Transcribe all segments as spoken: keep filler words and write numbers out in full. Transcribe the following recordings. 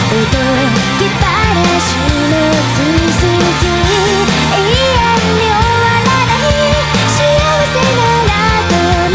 きっぱなしの続き、永遠に終わらない幸せならとの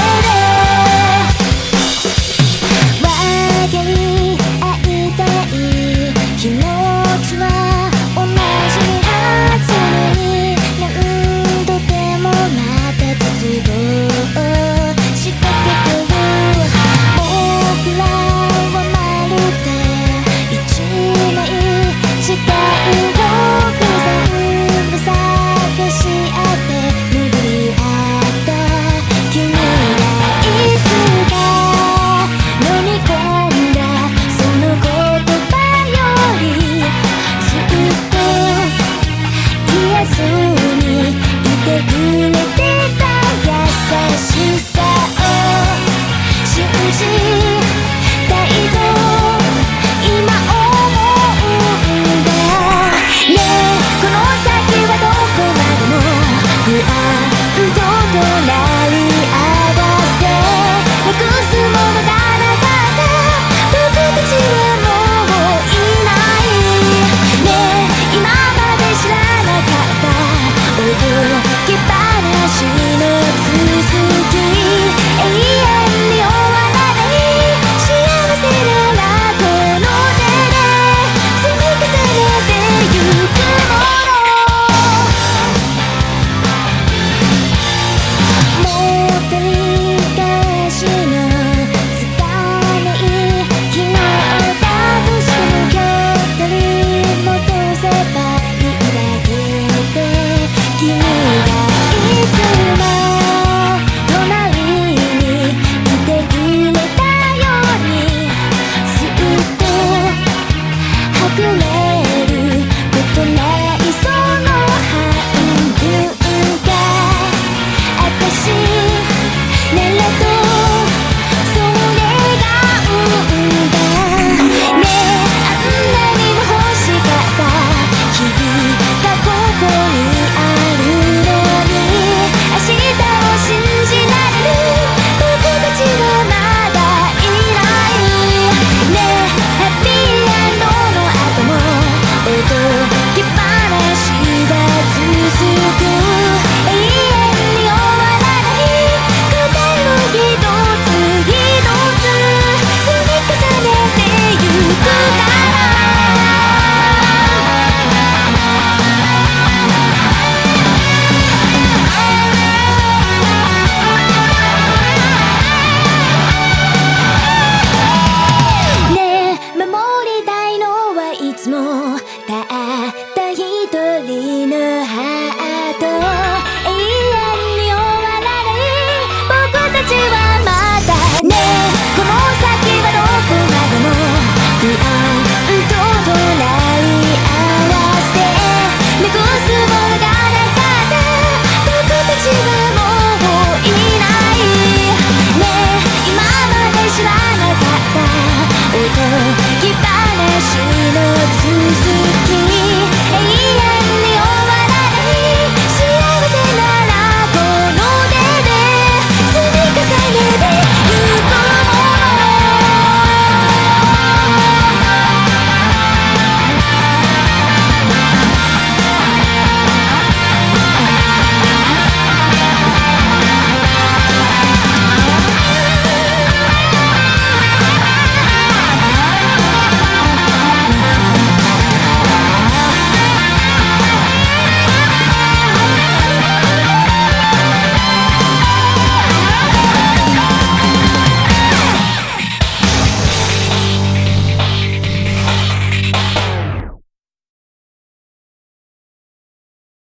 手で分かり合いたい気持ちは同じはずなのに、何度でもまた絶望を仕掛けてる。僕らはまるで一枚違う極限を探し合って巡り合った君がいつか飲み込んだその言葉よりずっと言えずにいてくれてた優しさを信じたいと今思うんだね。えこの先はどこまでも不安と隣り